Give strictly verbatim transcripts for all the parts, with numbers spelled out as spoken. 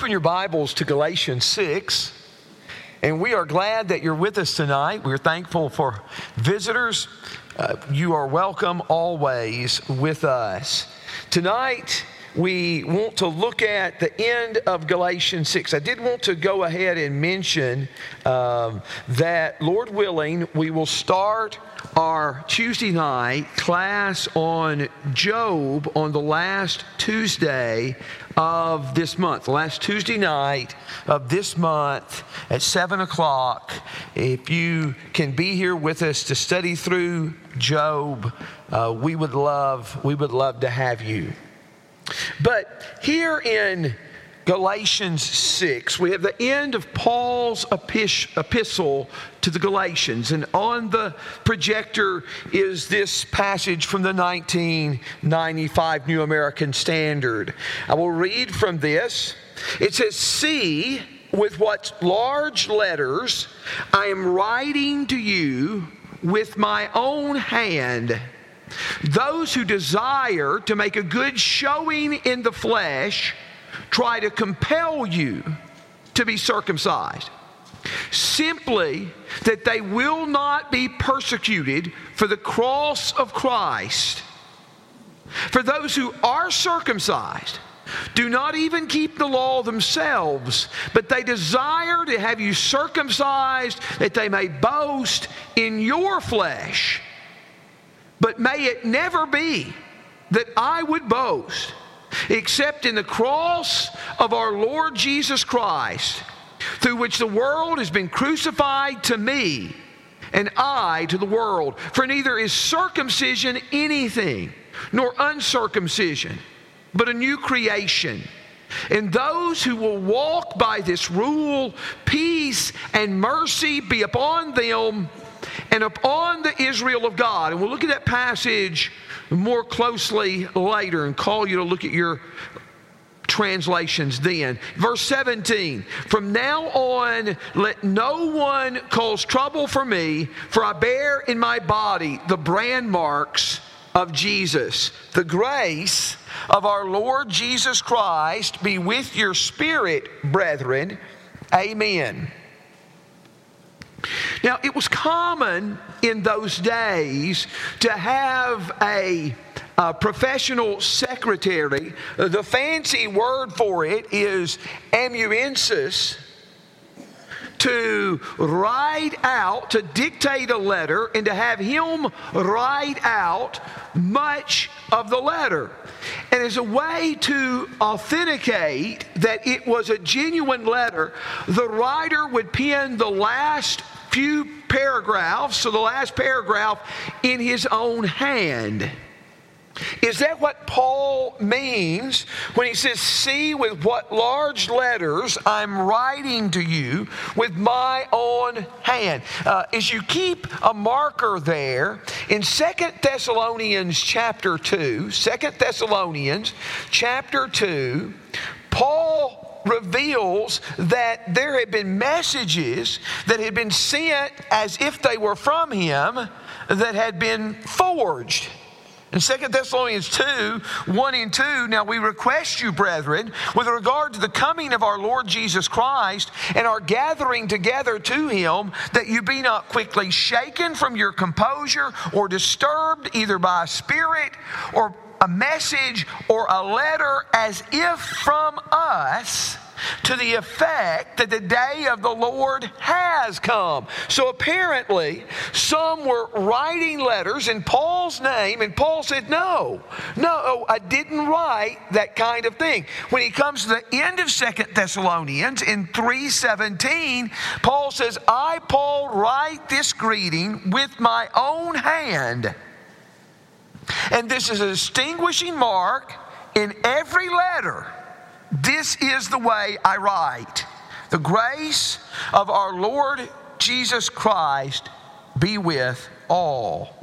open your Bibles to Galatians six, and we are glad that you're with us tonight. We're thankful for visitors. Uh, you are welcome always with us. Tonight, we want to look at the end of Galatians six. I did want to go ahead and mention um, that, Lord willing, we will start our Tuesday night class on Job on the last Tuesday of this month. Last Tuesday night of this month at seven o'clock. If you can be here with us to study through Job, uh, we would love, we would love to have you. But here in Galatians six, we have the end of Paul's epistle to the Galatians. And on the projector is this passage from the nineteen ninety-five New American Standard. I will read from this. It says, "See, with what large letters I am writing to you with my own hand. Those who desire to make a good showing in the flesh try to compel you to be circumcised, simply that they will not be persecuted for the cross of Christ. For those who are circumcised do not even keep the law themselves, but they desire to have you circumcised that they may boast in your flesh. But may it never be that I would boast except in the cross of our Lord Jesus Christ, through which the world has been crucified to me, and I to the world. For neither is circumcision anything, nor uncircumcision, but a new creation. And those who will walk by this rule, peace and mercy be upon them and upon the Israel of God." And we'll look at that passage more closely later and call you to look at your translations then. Verse seventeen, "From now on, let no one cause trouble for me, for I bear in my body the brand marks of Jesus. The grace of our Lord Jesus Christ be with your spirit, brethren. Amen." Now, it was common in those days to have a, a professional secretary. The fancy word for it is amanuensis, to write out, to dictate a letter, and to have him write out much of the letter. And as a way to authenticate that it was a genuine letter, the writer would pen the last few paragraphs, so the last paragraph, in his own hand. Is that what Paul means when he says, "See with what large letters I'm writing to you with my own hand"? Uh, as you keep a marker there, in Second Thessalonians chapter two, Second Thessalonians chapter two, Paul reveals that there had been messages that had been sent as if they were from him that had been forged. In Second Thessalonians two, one and two, "Now we request you, brethren, with regard to the coming of our Lord Jesus Christ and our gathering together to him, that you be not quickly shaken from your composure or disturbed either by a spirit or a message or a letter as if from us, to the effect that the day of the Lord has come." So apparently, some were writing letters in Paul's name, and Paul said, no, no, I didn't write that kind of thing. When he comes to the end of Second Thessalonians in three seventeen, Paul says, "I, Paul, write this greeting with my own hand. And this is a distinguishing mark in every letter. This is the way I write. The grace of our Lord Jesus Christ be with all."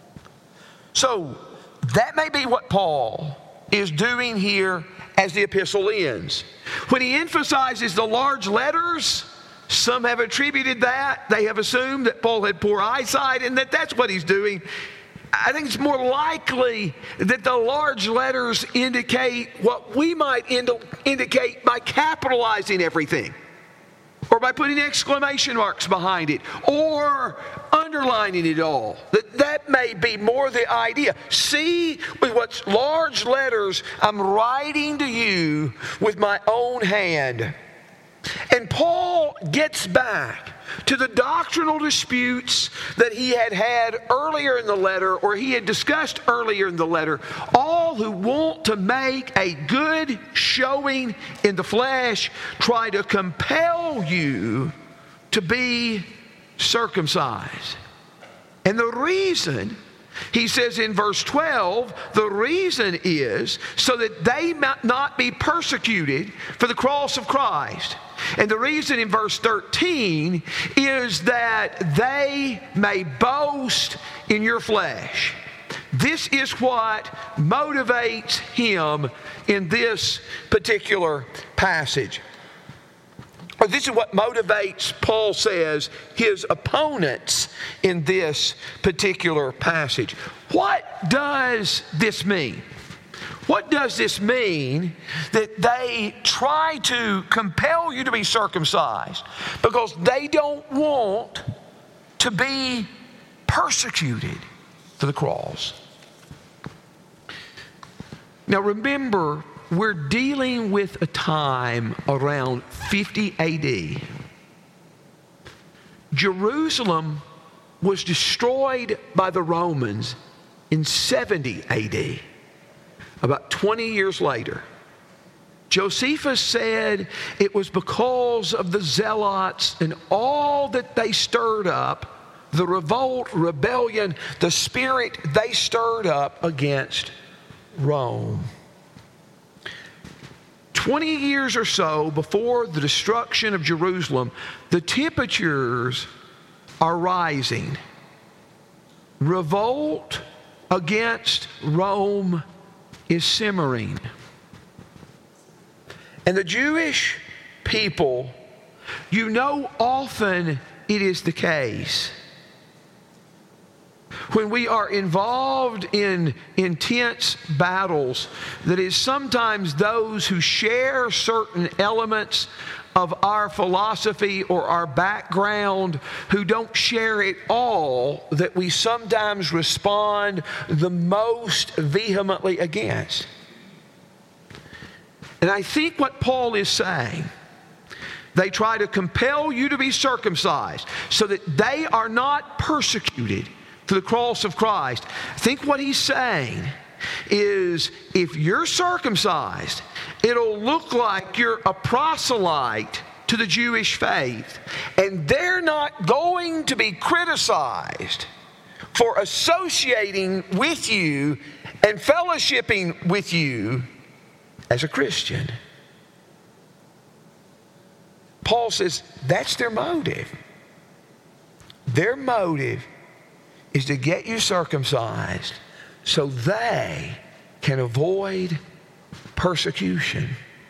So that may be what Paul is doing here as the epistle ends. When he emphasizes the large letters, some have attributed that. They have assumed that Paul had poor eyesight and that that's what he's doing. I think it's more likely that the large letters indicate what we might ind- indicate by capitalizing everything, or by putting exclamation marks behind it, or underlining it all. That that may be more the idea. See, with what large letters I'm writing to you with my own hand. And Paul gets back to the doctrinal disputes that he had had earlier in the letter, or he had discussed earlier in the letter. All who want to make a good showing in the flesh try to compel you to be circumcised. And the reason, he says in verse twelve, the reason is so that they might not be persecuted for the cross of Christ. And the reason in verse thirteen is that they may boast in your flesh. This is what motivates him in this particular passage. Or this is what motivates, Paul says, his opponents in this particular passage. What does this mean? What does this mean that they try to compel you to be circumcised because they don't want to be persecuted for the cross? Now remember, we're dealing with a time around fifty A D. Jerusalem was destroyed by the Romans in seventy A D. About twenty years later. Josephus said it was because of the Zealots and all that they stirred up, the revolt, rebellion, the spirit they stirred up against Rome. twenty years or so before the destruction of Jerusalem, the temperatures are rising. Revolt against Rome is simmering. And the Jewish people, you know, often it is the case. When we are involved in intense battles, that is sometimes those who share certain elements of our philosophy or our background who don't share it all, that we sometimes respond the most vehemently against. And I think what Paul is saying, they try to compel you to be circumcised so that they are not persecuted for the cross of Christ. I think what he's saying is if you're circumcised, it'll look like you're a proselyte to the Jewish faith, and they're not going to be criticized for associating with you and fellowshipping with you as a Christian. Paul says that's their motive. Their motive is to get you circumcised so they can avoid persecution.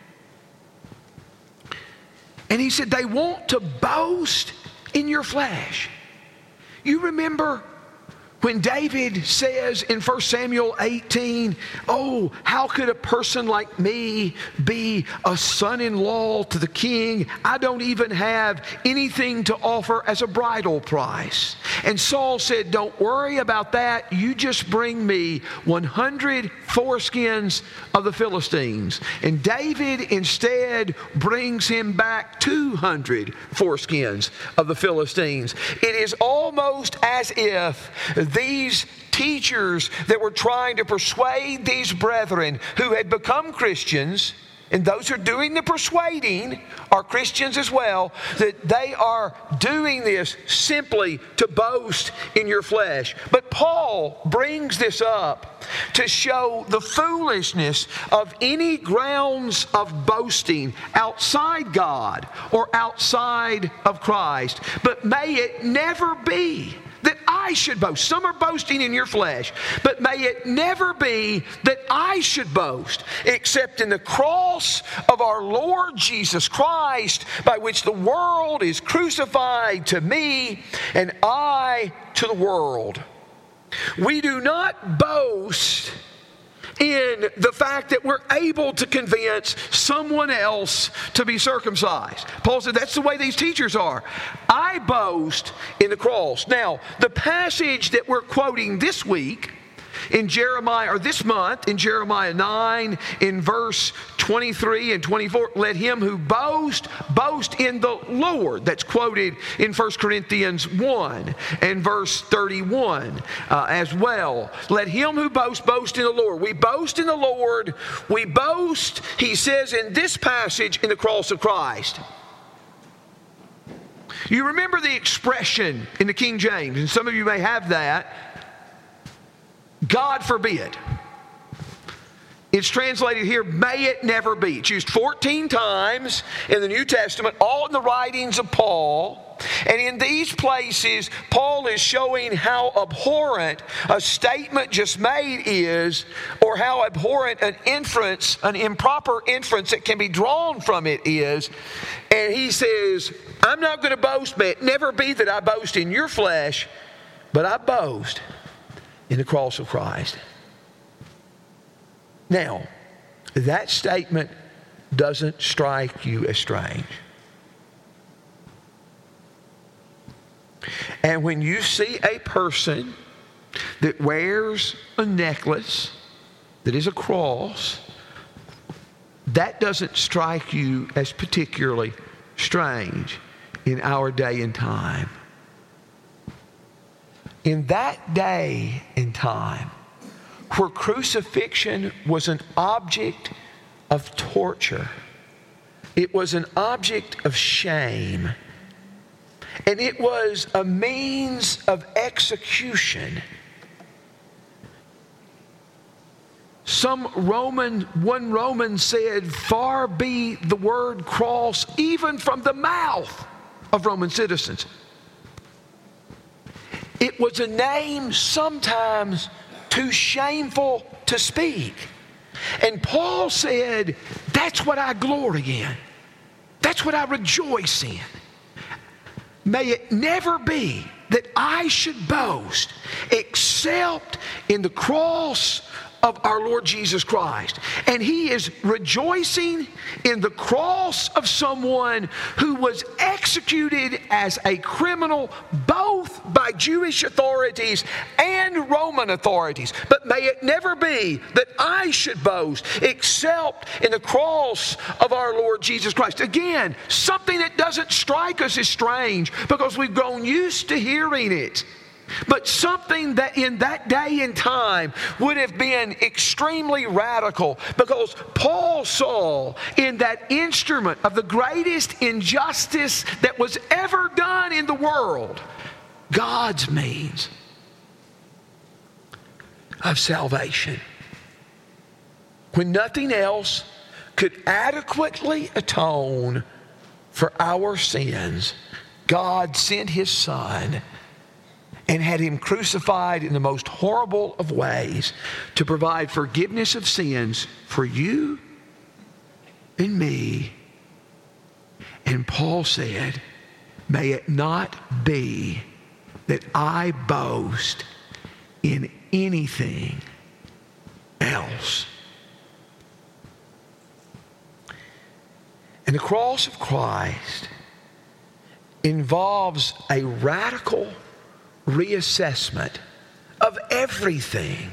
And he said they want to boast in your flesh. You remember when David says in First Samuel eighteen, oh, how could a person like me be a son-in-law to the king? I don't even have anything to offer as a bridal price. And Saul said, don't worry about that. You just bring me one hundred foreskins of the Philistines. And David instead brings him back two hundred foreskins of the Philistines. It is almost as if these teachers that were trying to persuade these brethren who had become Christians, and those who are doing the persuading are Christians as well, that they are doing this simply to boast in your flesh. But Paul brings this up to show the foolishness of any grounds of boasting outside God or outside of Christ. But may it never be that I should boast. Some are boasting in your flesh, but may it never be that I should boast except in the cross of our Lord Jesus Christ, by which the world is crucified to me and I to the world. We do not boast in the fact that we're able to convince someone else to be circumcised. Paul said that's the way these teachers are. I boast in the cross. Now, the passage that we're quoting this week in Jeremiah, or this month in Jeremiah nine, in verse twenty-three and twenty-four, let him who boast, boast in the Lord. That's quoted in First Corinthians one and verse thirty-one uh, as well. Let him who boasts, boast in the Lord. We boast in the Lord. We boast, he says in this passage, in the cross of Christ. You remember the expression in the King James, and some of you may have that, God forbid. It's translated here, may it never be. It's used fourteen times in the New Testament, all in the writings of Paul. And in these places, Paul is showing how abhorrent a statement just made is, or how abhorrent an inference, an improper inference that can be drawn from it is. And he says, I'm not going to boast, may it never be that I boast in your flesh, but I boast in the cross of Christ. Now, that statement doesn't strike you as strange. And when you see a person that wears a necklace that is a cross, that doesn't strike you as particularly strange in our day and time. In that day and time, where crucifixion was an object of torture, it was an object of shame, and it was a means of execution. Some Roman, one Roman said, far be the word cross even from the mouth of Roman citizens. It was a name sometimes too shameful to speak. And Paul said, that's what I glory in. That's what I rejoice in. May it never be that I should boast except in the cross of our Lord Jesus Christ. And he is rejoicing in the cross of someone who was executed as a criminal both by Jewish authorities and Roman authorities. But may it never be that I should boast except in the cross of our Lord Jesus Christ. Again, something that doesn't strike us as strange because we've grown used to hearing it. But something that in that day and time would have been extremely radical, because Paul saw in that instrument of the greatest injustice that was ever done in the world, God's means of salvation. When nothing else could adequately atone for our sins, God sent his Son and had him crucified in the most horrible of ways to provide forgiveness of sins for you and me. And Paul said, may it not be that I boast in anything else. And the cross of Christ involves a radical reassessment of everything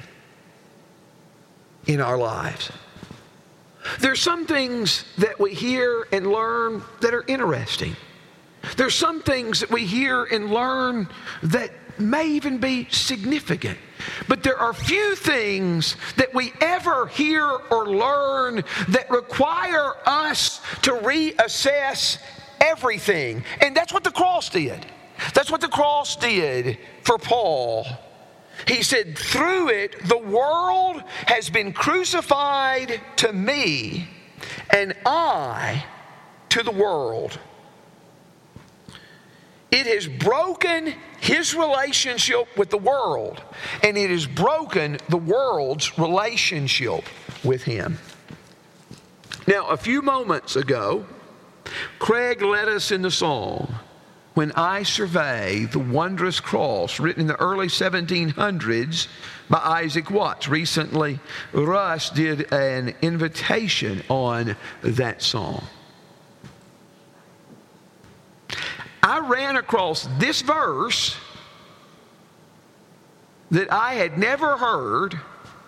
in our lives. There's some things that we hear and learn that are interesting. There's some things that we hear and learn that may even be significant. But there are few things that we ever hear or learn that require us to reassess everything. And that's what the cross did. That's what the cross did for Paul. He said, through it, the world has been crucified to me, and I to the world. It has broken his relationship with the world, and it has broken the world's relationship with him. Now, a few moments ago, Craig led us in the song, when I survey the wondrous cross written in the early seventeen hundreds by Isaac Watts. Recently, Russ did an invitation on that song. I ran across this verse that I had never heard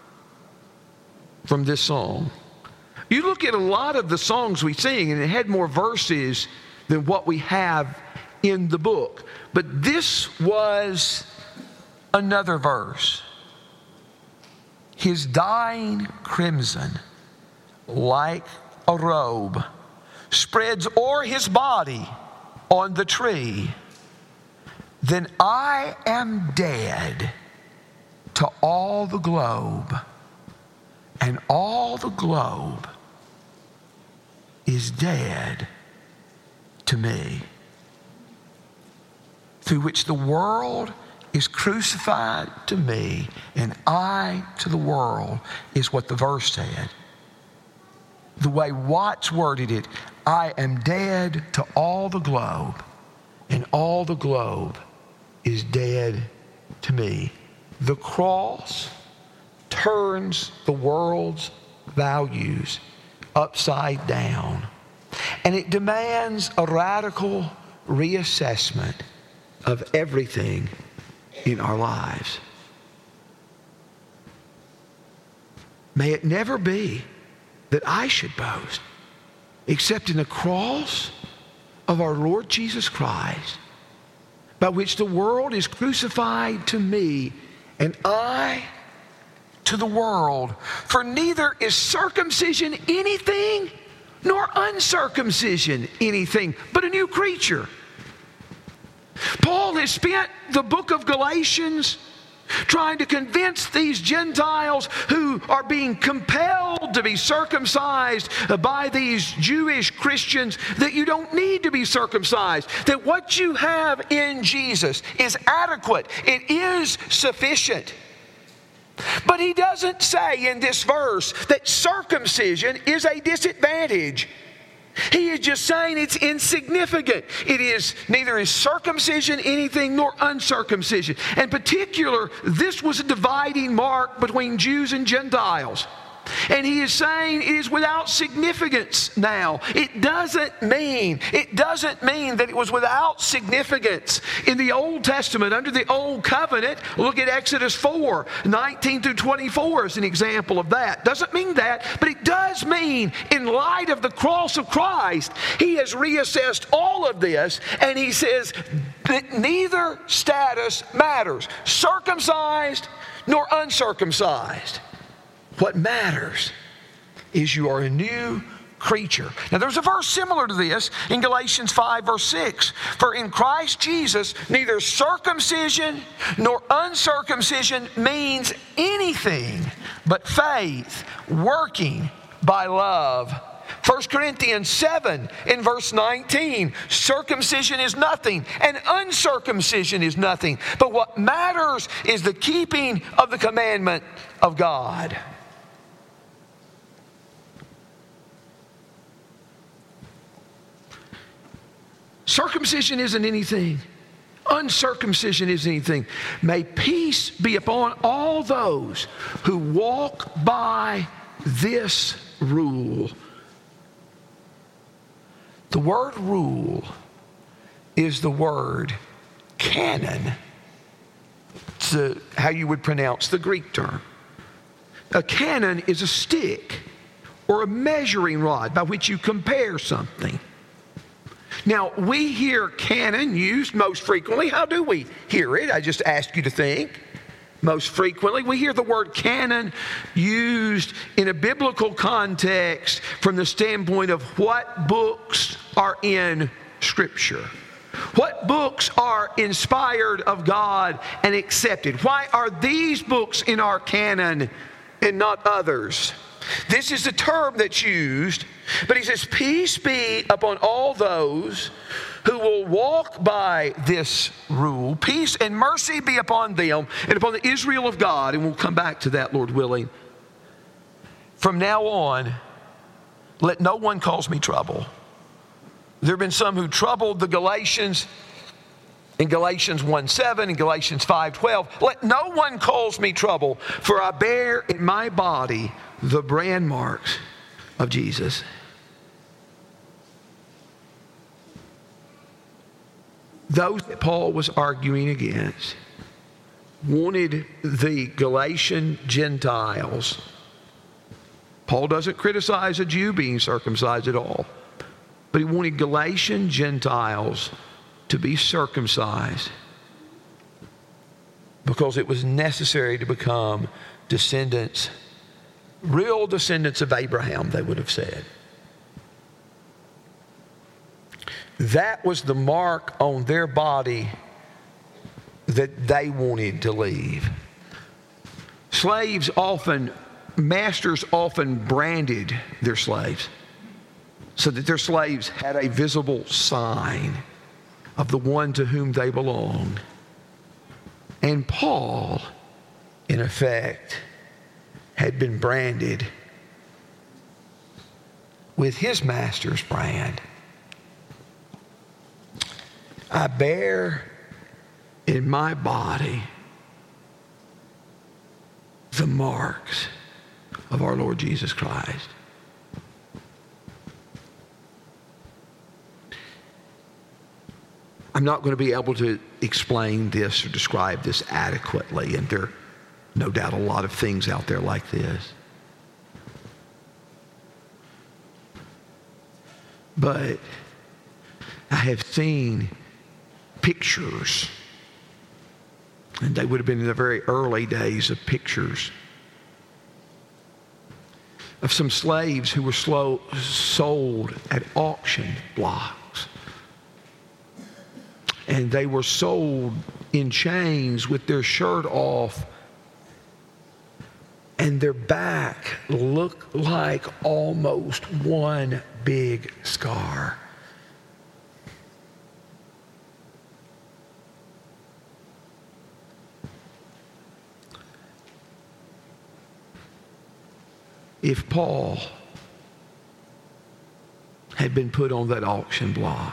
from this song. You look at a lot of the songs we sing, and it had more verses than what we have in the book. But this was another verse. His dying crimson, like a robe, spreads o'er his body on the tree. Then I am dead to all the globe, and all the globe is dead to me, through which the world is crucified to me, and I to the world, is what the verse said. The way Watts worded it, I am dead to all the globe, and all the globe is dead to me. The cross turns the world's values upside down, and it demands a radical reassessment of everything in our lives. May it never be that I should boast except in the cross of our Lord Jesus Christ, by which the world is crucified to me, and I to the world. For neither is circumcision anything, nor uncircumcision anything, but a new creature. Paul has spent the book of Galatians trying to convince these Gentiles who are being compelled to be circumcised by these Jewish Christians that you don't need to be circumcised, that what you have in Jesus is adequate, it is sufficient. But he doesn't say in this verse that circumcision is a disadvantage. He is just saying it's insignificant. It is neither is circumcision anything nor uncircumcision. In particular, this was a dividing mark between Jews and Gentiles. And he is saying it is without significance now. It doesn't mean, it doesn't mean that it was without significance. In the Old Testament, under the Old Covenant, look at Exodus four, nineteen through twenty-four as an example of that. Doesn't mean that, but it does mean in light of the cross of Christ, he has reassessed all of this, and he says that neither status matters, circumcised nor uncircumcised. What matters is you are a new creature. Now there's a verse similar to this in Galatians five verse six. For in Christ Jesus neither circumcision nor uncircumcision means anything but faith working by love. First Corinthians seven in verse nineteen, circumcision is nothing and uncircumcision is nothing. But what matters is the keeping of the commandment of God. Circumcision isn't anything. Uncircumcision isn't anything. May peace be upon all those who walk by this rule. The word rule is the word canon. It's a, how you would pronounce the Greek term. A canon is a stick or a measuring rod by which you compare something. Now, we hear canon used most frequently. How do we hear it? I just ask you to think. Most frequently, we hear the word canon used in a biblical context from the standpoint of what books are in Scripture. What books are inspired of God and accepted? Why are these books in our canon and not others? This is the term that's used, but he says, peace be upon all those who will walk by this rule. Peace and mercy be upon them and upon the Israel of God. And we'll come back to that, Lord willing. From now on, let no one cause me trouble. There have been some who troubled the Galatians In Galatians one seven and Galatians five twelve, let no one cause me trouble, for I bear in my body the brand marks of Jesus. Those that Paul was arguing against wanted the Galatian Gentiles. Paul doesn't criticize a Jew being circumcised at all, but he wanted Galatian Gentiles to be circumcised because it was necessary to become descendants, real descendants of Abraham, they would have said. That was the mark on their body that they wanted to leave. Slaves often, masters often branded their slaves so that their slaves had a visible sign of the one to whom they belonged. And Paul, in effect, had been branded with his master's brand. I bear in my body the marks of our Lord Jesus Christ. I'm not going to be able to explain this or describe this adequately, and there are no doubt a lot of things out there like this. But I have seen pictures, and they would have been in the very early days of pictures, of some slaves who were slow, sold at auction blocks. And they were sold in chains with their shirt off, and their back looked like almost one big scar. If Paul had been put on that auction block,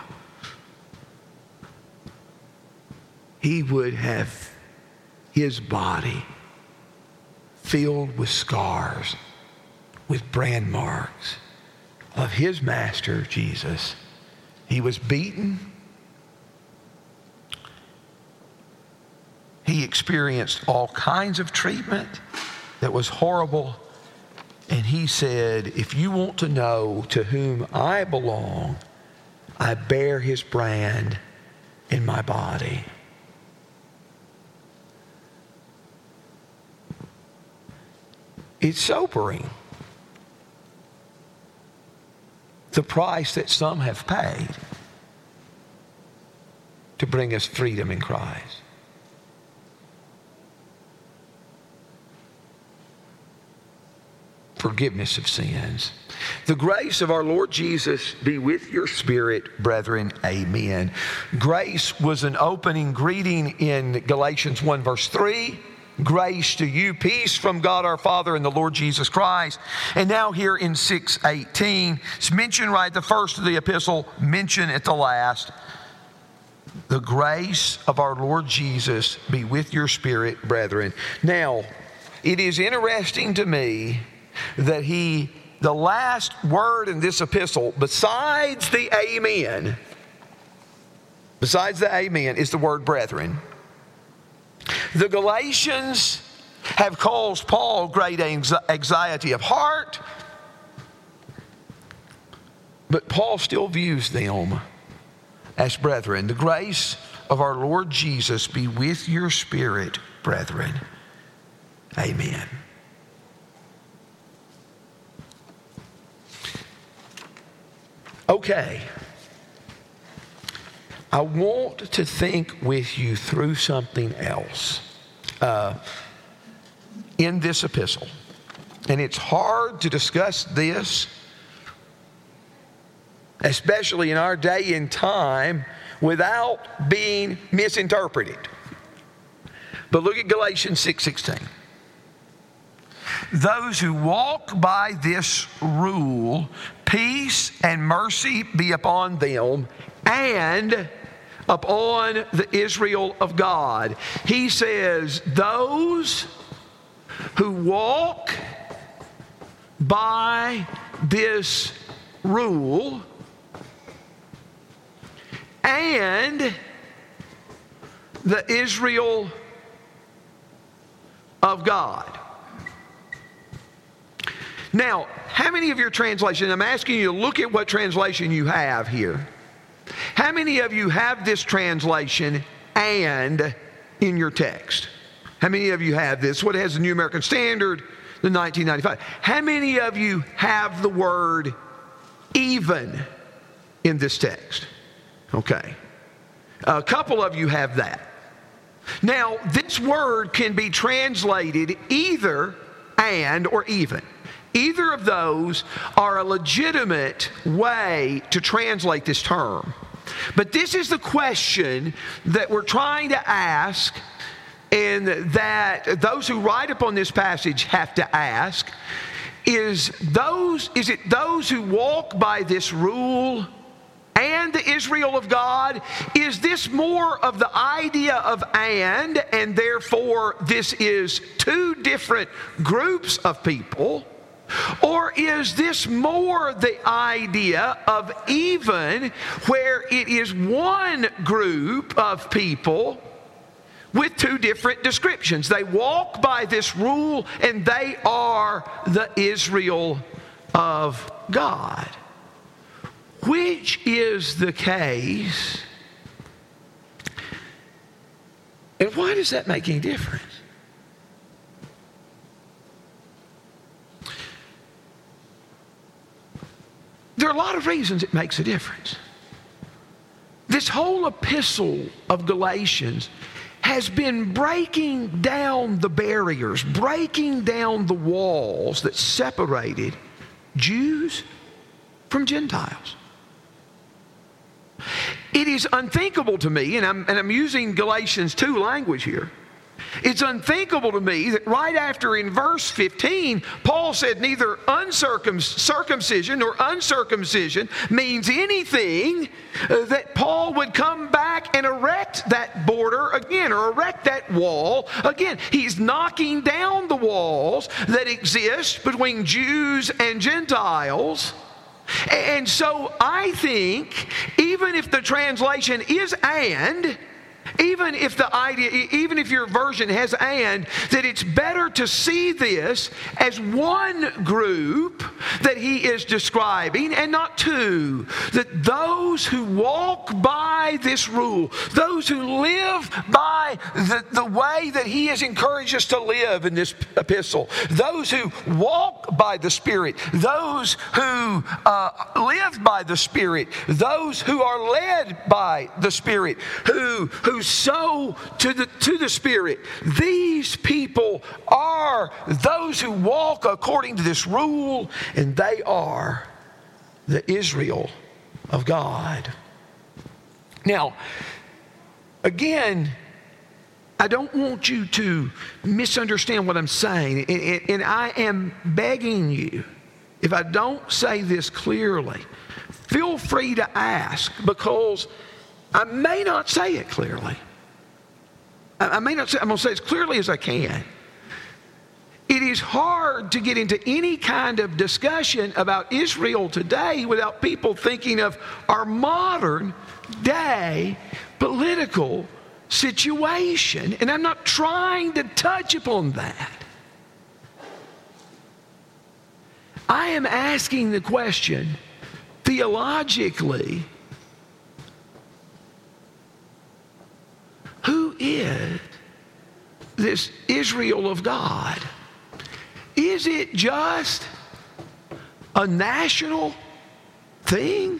he would have his body filled with scars, with brand marks of his master, Jesus. He was beaten. He experienced all kinds of treatment that was horrible. And he said, if you want to know to whom I belong, I bear his brand in my body. It's sobering, the price that some have paid to bring us freedom in Christ. Forgiveness of sins. The grace of our Lord Jesus be with your spirit, brethren. Amen. Grace was an opening greeting in Galatians one verse three. Grace to you, peace from God our Father and the Lord Jesus Christ. And now here in six eighteen, it's mentioned right at the first of the epistle, mentioned at the last. The grace of our Lord Jesus be with your spirit, brethren. Now, it is interesting to me that he, the last word in this epistle, besides the amen, besides the amen, is the word brethren. The Galatians have caused Paul great anxiety of heart, but Paul still views them as brethren. The grace of our Lord Jesus be with your spirit, brethren. Amen. Okay. I want to think with you through something else uh, in this epistle. And it's hard to discuss this, especially in our day and time, without being misinterpreted. But look at Galatians six sixteen. Those who walk by this rule, peace and mercy be upon them, and upon the Israel of God. He says, those who walk by this rule and the Israel of God. Now, how many of your translations, I'm asking you to look at what translation you have here. How many of you have this translation and in your text? How many of you have this? What has the New American Standard, the nineteen ninety-five? How many of you have the word even in this text? Okay. A couple of you have that. Now, this word can be translated either and or even. Either of those are a legitimate way to translate this term. But this is the question that we're trying to ask, and that those who write upon this passage have to ask. Is those, is it those who walk by this rule and the Israel of God? Is this more of the idea of and, and therefore this is two different groups of people? Or is this more the idea of even, where it is one group of people with two different descriptions? They walk by this rule and they are the Israel of God. Which is the case? And why does that make any difference? There are a lot of reasons it makes a difference. This whole epistle of Galatians has been breaking down the barriers, breaking down the walls that separated Jews from Gentiles. It is unthinkable to me, and I'm, and I'm using Galatians two language here. It's unthinkable to me that right after in verse fifteen, Paul said neither uncircumcision nor uncircumcision means anything, uh, that Paul would come back and erect that border again, or erect that wall again. He's knocking down the walls that exist between Jews and Gentiles. And so I think even if the translation is and, even if the idea, even if your version has and, that it's better to see this as one group that he is describing and not two. That those who walk by this rule, those who live by the, the way that he has encouraged us to live in this epistle, those who walk by the Spirit, those who uh, live by the Spirit, those who are led by the Spirit, who, who sow to the, to the Spirit. These people are those who walk according to this rule, and they are the Israel of God. Now, again, I don't want you to misunderstand what I'm saying, and, and, and I am begging you, if I don't say this clearly, feel free to ask, because I may not say it clearly. I may not say, I'm going to say as clearly as I can. It is hard to get into any kind of discussion about Israel today without people thinking of our modern day political situation. And I'm not trying to touch upon that. I am asking the question, theologically, who is this Israel of God? Is it just a national thing?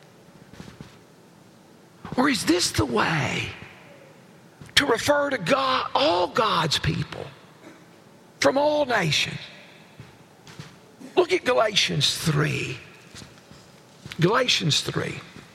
Or is this the way to refer to God, all God's people from all nations? Look at Galatians three. Galatians three.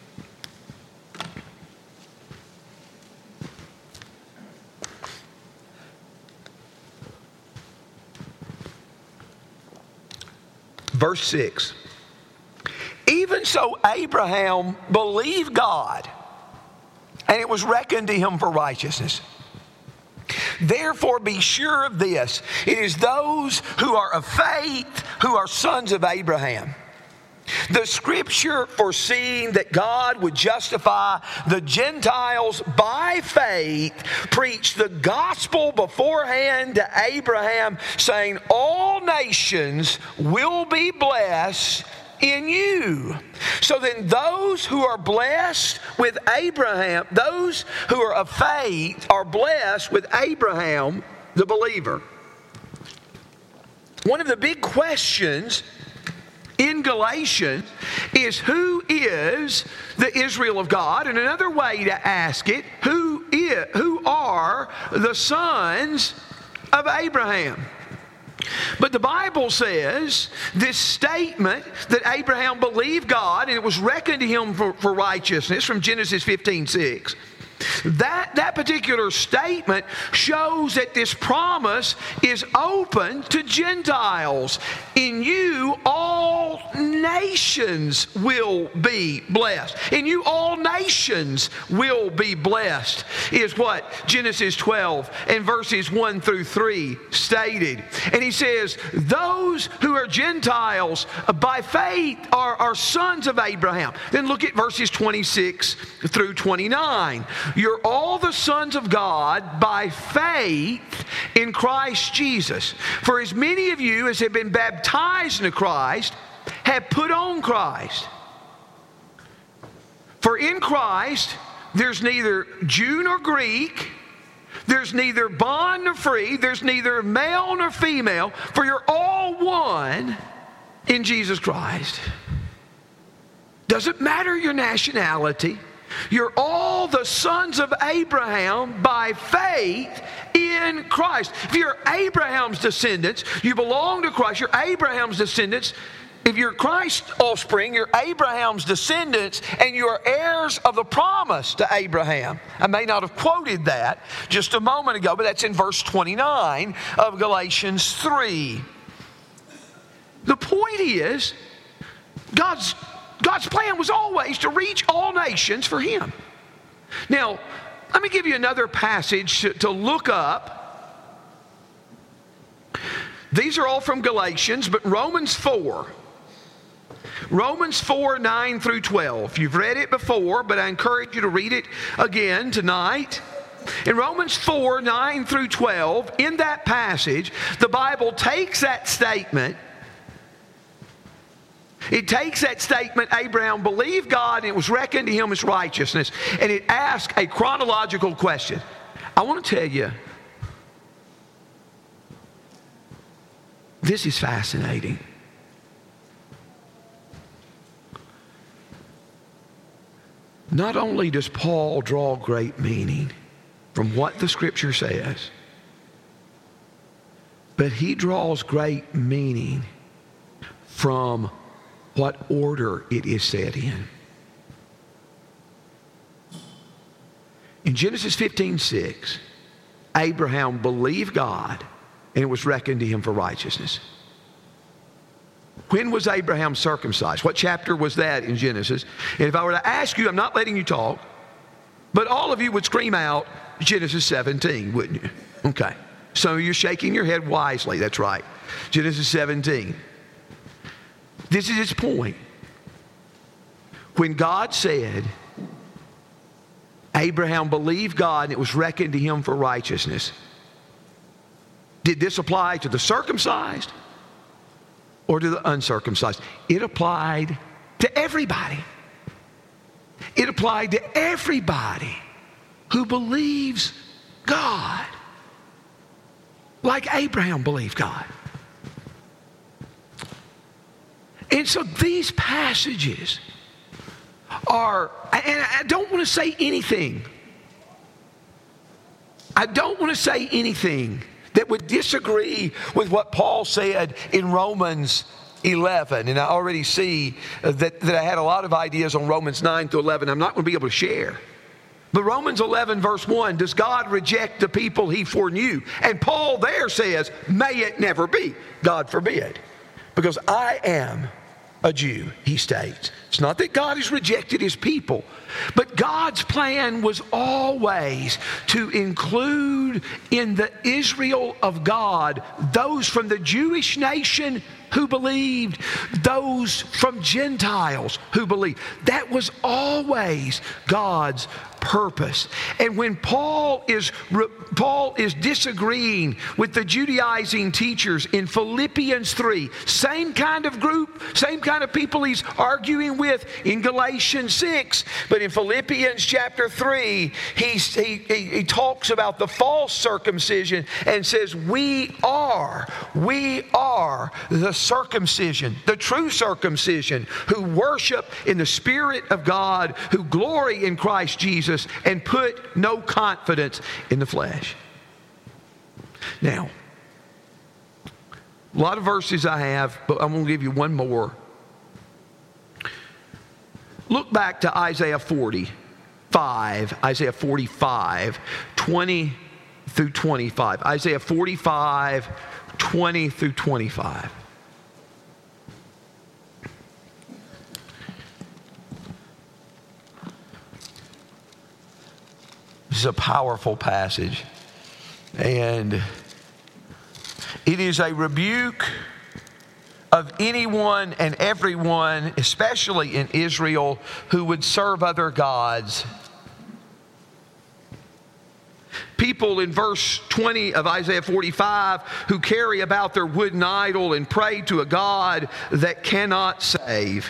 Verse six. Even so, Abraham believed God, and it was reckoned to him for righteousness. Therefore be sure of this, it is those who are of faith who are sons of Abraham. The scripture foreseeing that God would justify the Gentiles by faith preached the gospel beforehand to Abraham, saying, all nations will be blessed in you. So then those who are blessed with Abraham, those who are of faith are blessed with Abraham, the believer. One of the big questions in Galatians is, who is the Israel of God? And another way to ask it, who is, who are the sons of Abraham? But the Bible says this statement that Abraham believed God and it was reckoned to him for, for righteousness from Genesis fifteen six. That, that particular statement shows that this promise is open to Gentiles. In you, all nations will be blessed. In you, all nations will be blessed, is what Genesis twelve and verses one through three stated. And he says, those who are Gentiles by faith are, are sons of Abraham. Then look at verses twenty-six through twenty-nine. You're all the sons of God by faith in Christ Jesus. For as many of you as have been baptized into Christ have put on Christ. For in Christ there's neither Jew nor Greek, there's neither bond nor free, there's neither male nor female, for you're all one in Jesus Christ. Doesn't matter your nationality. You're all the sons of Abraham by faith in Christ. If you're Abraham's descendants, you belong to Christ. You're Abraham's descendants. If you're Christ's offspring, you're Abraham's descendants, and you are heirs of the promise to Abraham. I may not have quoted that just a moment ago, but that's in verse twenty-nine of Galatians three. The point is, God's God's plan was always to reach all nations for Him. Now, let me give you another passage to look up. These are all from Galatians, but Romans four. Romans four, nine through twelve. You've read it before, but I encourage you to read it again tonight. In Romans four, nine through twelve, in that passage, the Bible takes that statement It takes that statement, Abraham believed God and it was reckoned to him as righteousness, and it asks a chronological question. I want to tell you, this is fascinating. Not only does Paul draw great meaning from what the Scripture says, but he draws great meaning from what order it is said in. In Genesis fifteen six, Abraham believed God and it was reckoned to him for righteousness. When was Abraham circumcised? What chapter was that in Genesis? And if I were to ask you, I'm not letting you talk, but all of you would scream out Genesis seventeen, wouldn't you? Okay. So you're shaking your head wisely. That's right. Genesis seventeen. This is its point. When God said, Abraham believed God and it was reckoned to him for righteousness, did this apply to the circumcised or to the uncircumcised? It applied to everybody. It applied to everybody who believes God, like Abraham believed God. And so these passages are, and I don't want to say anything. I don't want to say anything that would disagree with what Paul said in Romans eleven. And I already see that, that I had a lot of ideas on Romans nine to eleven I'm not going to be able to share. But Romans eleven verse one, does God reject the people he foreknew? And Paul there says, may it never be. God forbid. Because I am a Jew, he states. It's not that God has rejected his people, but God's plan was always to include in the Israel of God those from the Jewish nation who believed, those from Gentiles who believed. That was always God's purpose. And when Paul is Paul is disagreeing with the Judaizing teachers in Philippians three, same kind of group, same kind of people he's arguing with in Galatians six, but in Philippians chapter three, he, he, he talks about the false circumcision and says, we are, we are the circumcision, the true circumcision, who worship in the Spirit of God, who glory in Christ Jesus, and put no confidence in the flesh. Now, a lot of verses I have, but I'm going to give you one more. Look back to Isaiah forty-five, Isaiah forty-five, twenty through twenty-five. Isaiah forty-five, twenty through twenty-five. This is a powerful passage, and it is a rebuke of anyone and everyone, especially in Israel, who would serve other gods. People in verse twenty of Isaiah forty-five who carry about their wooden idol and pray to a God that cannot save.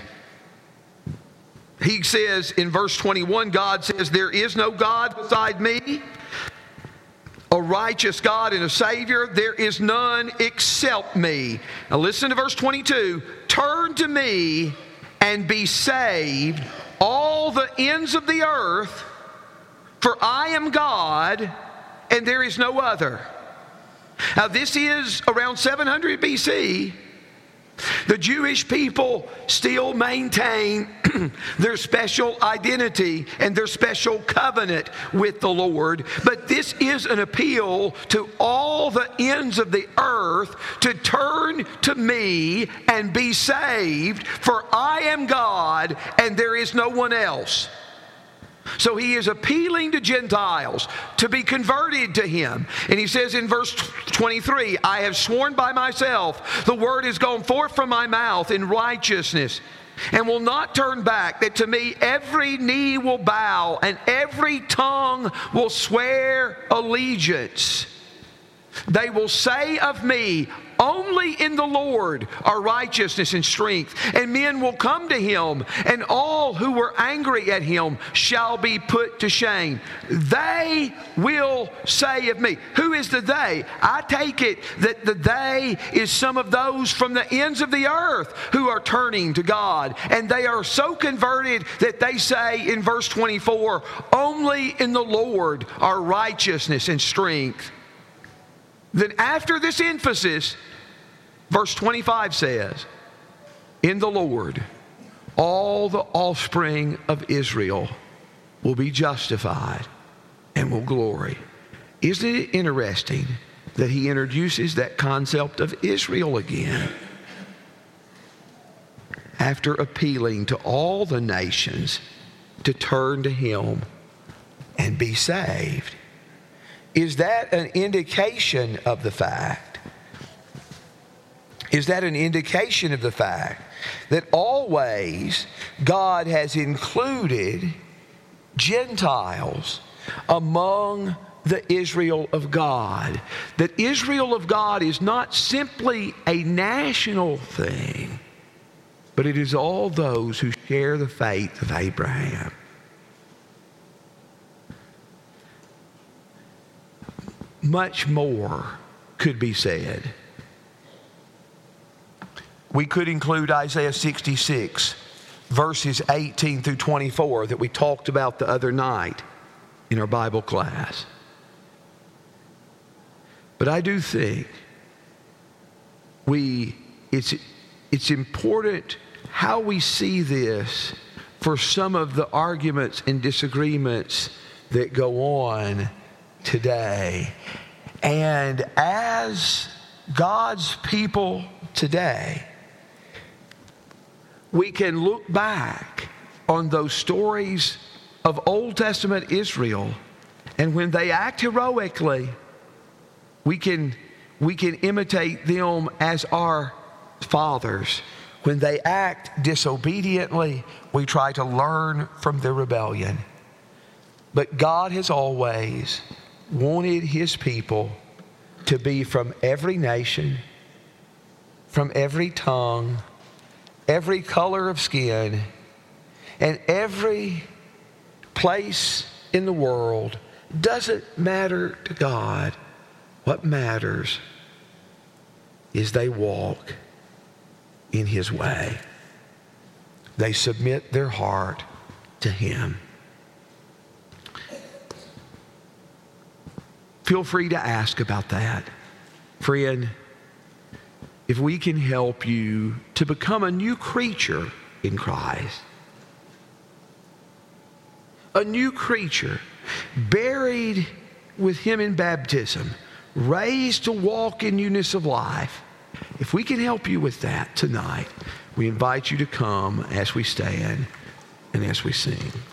He says in verse twenty-one, God says, there is no God beside me, a righteous God and a Savior. There is none except me. Now listen to verse twenty-two. Turn to me and be saved, all the ends of the earth, for I am God and there is no other. Now this is around seven hundred B C. The Jewish people still maintain their special identity and their special covenant with the Lord. But this is an appeal to all the ends of the earth to turn to me and be saved, for I am God and there is no one else. So he is appealing to Gentiles to be converted to him. And he says in verse twenty-three, I have sworn by myself, the word has gone forth from my mouth in righteousness, and will not turn back, that to me every knee will bow and every tongue will swear allegiance. They will say of me, only in the Lord are righteousness and strength. And men will come to him, and all who were angry at him shall be put to shame. They will say of me. Who is the they? I take it that the they is some of those from the ends of the earth who are turning to God. And they are so converted that they say in verse twenty-four, only in the Lord are righteousness and strength. Then after this emphasis, verse twenty-five says, in the Lord, all the offspring of Israel will be justified and will glory. Isn't it interesting that he introduces that concept of Israel again? After appealing to all the nations to turn to him and be saved. Is that an indication of the fact? Is that an indication of the fact that always God has included Gentiles among the Israel of God? That Israel of God is not simply a national thing, but it is all those who share the faith of Abraham. Much more could be said. We could include Isaiah sixty-six, verses eighteen through twenty-four that we talked about the other night in our Bible class. But I do think we it's it's important how we see this for some of the arguments and disagreements that go on today. And as God's people today, we can look back on those stories of Old Testament Israel, and when they act heroically, we can, we can imitate them as our fathers. When they act disobediently, we try to learn from their rebellion. But God has always wanted His people to be from every nation, from every tongue, every color of skin, and every place in the world. Doesn't matter to God. What matters is they walk in His way. They submit their heart to Him. Feel free to ask about that. Friend, if we can help you to become a new creature in Christ, a new creature, buried with Him in baptism, raised to walk in newness of life, if we can help you with that tonight, we invite you to come as we stand and as we sing.